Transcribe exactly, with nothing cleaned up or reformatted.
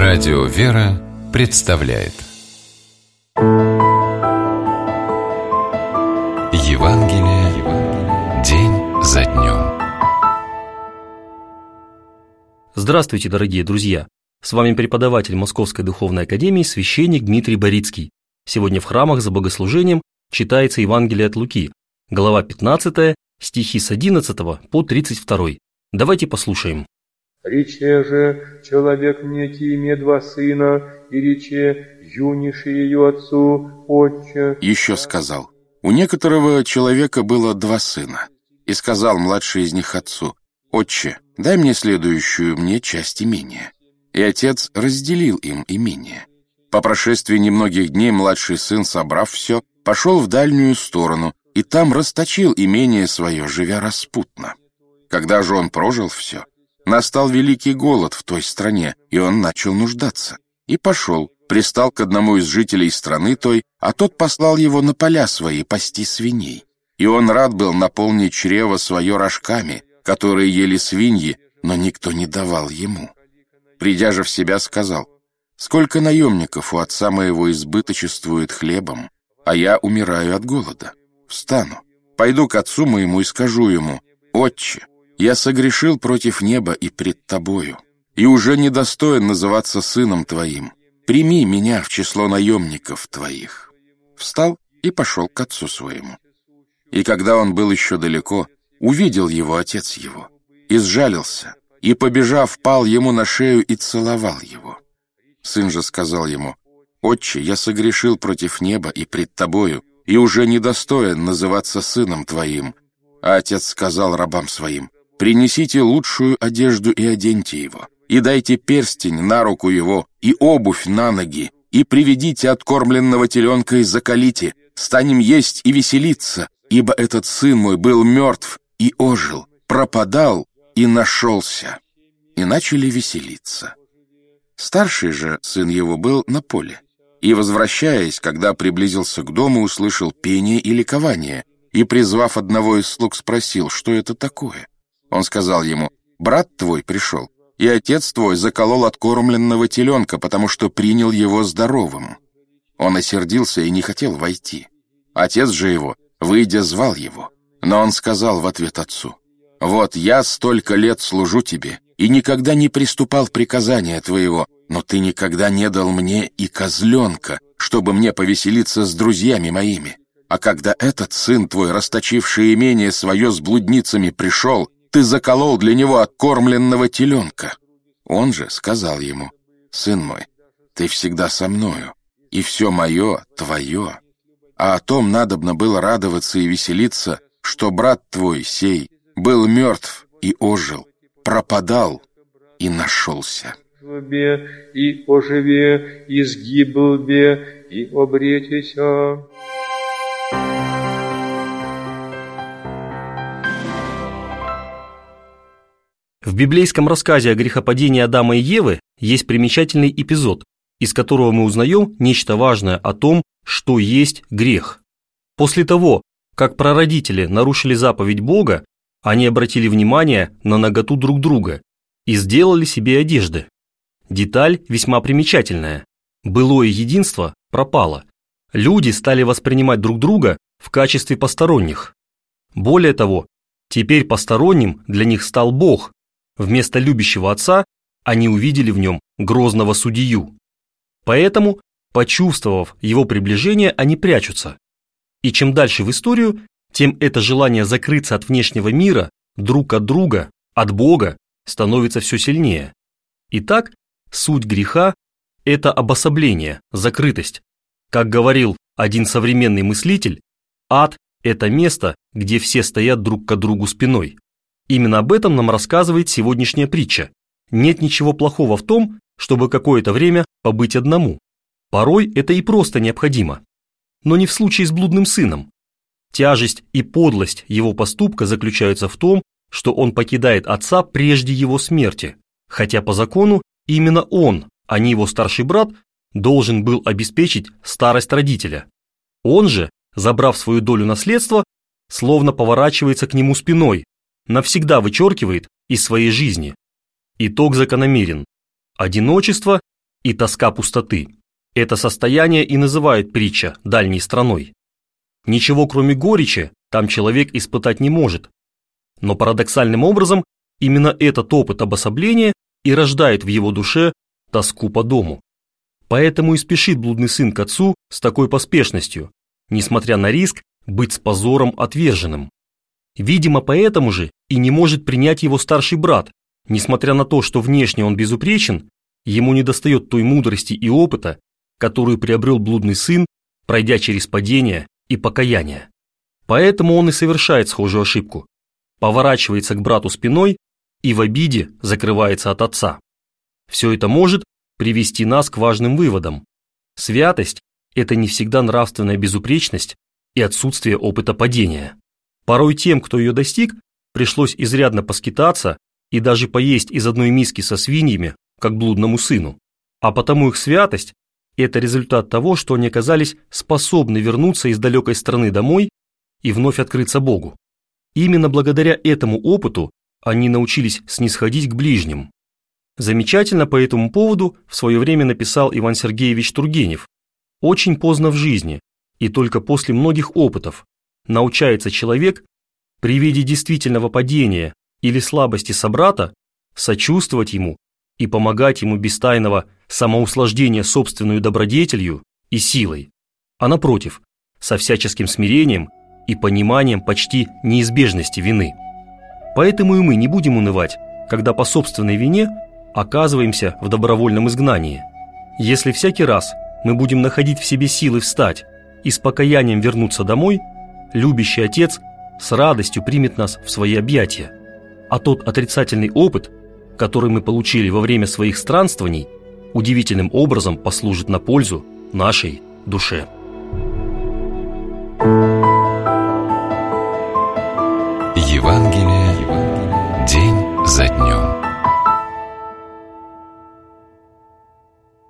Радио «Вера» представляет Евангелие день за днем. Здравствуйте, дорогие друзья! С вами преподаватель Московской Духовной Академии, священник Дмитрий Борицкий. Сегодня в храмах за богослужением читается Евангелие от Луки, глава пятнадцатая, стихи с одиннадцатого по тридцать второй. Давайте послушаем. «Рече же человек некий име два сына, и рече юнише ее отцу, отче». Еще сказал: у некоторого человека было два сына, и сказал младший из них отцу: «Отче, дай мне следующую мне часть имения». И отец разделил им имение. По прошествии немногих дней младший сын, собрав все, пошел в дальнюю сторону, и там расточил имение свое, живя распутно. Когда же он прожил все, настал великий голод в той стране, и он начал нуждаться. И пошел, пристал к одному из жителей страны той, а тот послал его на поля свои пасти свиней. И он рад был наполнить чрево свое рожками, которые ели свиньи, но никто не давал ему. Придя же в себя, сказал: «Сколько наемников у отца моего избыточествует хлебом, а я умираю от голода. Встану, пойду к отцу моему и скажу ему: Отче, я согрешил против неба и пред тобою, и уже недостоин называться сыном твоим. Прими меня в число наемников твоих». Встал и пошел к отцу своему. И когда он был еще далеко, увидел его отец его, и сжалился, и, побежав, пал ему на шею и целовал его. Сын же сказал ему: «Отче, я согрешил против неба и пред тобою, и уже недостоин называться сыном твоим». А отец сказал рабам своим: «Принесите лучшую одежду и оденьте его, и дайте перстень на руку его, и обувь на ноги, и приведите откормленного теленка и заколите, станем есть и веселиться, ибо этот сын мой был мертв и ожил, пропадал и нашелся». И начали веселиться. Старший же сын его был на поле, и, возвращаясь, когда приблизился к дому, услышал пение и ликование, и, призвав одного из слуг, спросил, что это такое. Он сказал ему: «Брат твой пришел, и отец твой заколол откормленного теленка, потому что принял его здоровым». Он осердился и не хотел войти. Отец же его, выйдя, звал его. Но он сказал в ответ отцу: «Вот я столько лет служу тебе, и никогда не приступал приказания твоего, но ты никогда не дал мне и козленка, чтобы мне повеселиться с друзьями моими. А когда этот сын твой, расточивший имение свое с блудницами, пришел, ты заколол для него откормленного теленка». Он же сказал ему: «Сын мой, ты всегда со мною, и все мое твое. А о том надобно было радоваться и веселиться, что брат твой сей был мертв и ожил, пропадал и нашелся». «И оживе, и сгибл бе, и обретися». В библейском рассказе о грехопадении Адама и Евы есть примечательный эпизод, из которого мы узнаем нечто важное о том, что есть грех. После того, как прародители нарушили заповедь Бога, они обратили внимание на наготу друг друга и сделали себе одежды. Деталь весьма примечательная. Былое единство пропало. Люди стали воспринимать друг друга в качестве посторонних. Более того, теперь посторонним для них стал Бог. Вместо любящего отца они увидели в нем грозного судью. Поэтому, почувствовав его приближение, они прячутся. И чем дальше в историю, тем это желание закрыться от внешнего мира, друг от друга, от Бога, становится все сильнее. Итак, суть греха – это обособление, закрытость. Как говорил один современный мыслитель, ад – это место, где все стоят друг к другу спиной. Именно об этом нам рассказывает сегодняшняя притча. Нет ничего плохого в том, чтобы какое-то время побыть одному. Порой это и просто необходимо. Но не в случае с блудным сыном. Тяжесть и подлость его поступка заключаются в том, что он покидает отца прежде его смерти, хотя по закону именно он, а не его старший брат, должен был обеспечить старость родителя. Он же, забрав свою долю наследства, словно поворачивается к нему спиной, навсегда вычеркивает из своей жизни. Итог закономерен. Одиночество и тоска пустоты. Это состояние и называют притча дальней страной. Ничего кроме горечи там человек испытать не может. Но парадоксальным образом именно этот опыт обособления и рождает в его душе тоску по дому. Поэтому и спешит блудный сын к отцу с такой поспешностью, несмотря на риск быть с позором отверженным. Видимо, поэтому же и не может принять его старший брат, несмотря на то, что внешне он безупречен, ему недостает той мудрости и опыта, которую приобрел блудный сын, пройдя через падение и покаяние. Поэтому он и совершает схожую ошибку, поворачивается к брату спиной и в обиде закрывается от отца. Все это может привести нас к важным выводам. Святость – это не всегда нравственная безупречность и отсутствие опыта падения. Порой тем, кто ее достиг, пришлось изрядно поскитаться и даже поесть из одной миски со свиньями, как блудному сыну. А потому их святость – это результат того, что они оказались способны вернуться из далекой страны домой и вновь открыться Богу. Именно благодаря этому опыту они научились снисходить к ближним. Замечательно по этому поводу в свое время написал Иван Сергеевич Тургенев. Очень поздно в жизни, и только после многих опытов, научается человек при виде действительного падения или слабости собрата сочувствовать ему и помогать ему без тайного самоуслаждения собственную добродетелью и силой, а напротив, со всяческим смирением и пониманием почти неизбежности вины. Поэтому и мы не будем унывать, когда по собственной вине оказываемся в добровольном изгнании. Если всякий раз мы будем находить в себе силы встать и с покаянием вернуться домой, любящий Отец с радостью примет нас в свои объятия, а тот отрицательный опыт, который мы получили во время своих странствований, удивительным образом послужит на пользу нашей душе.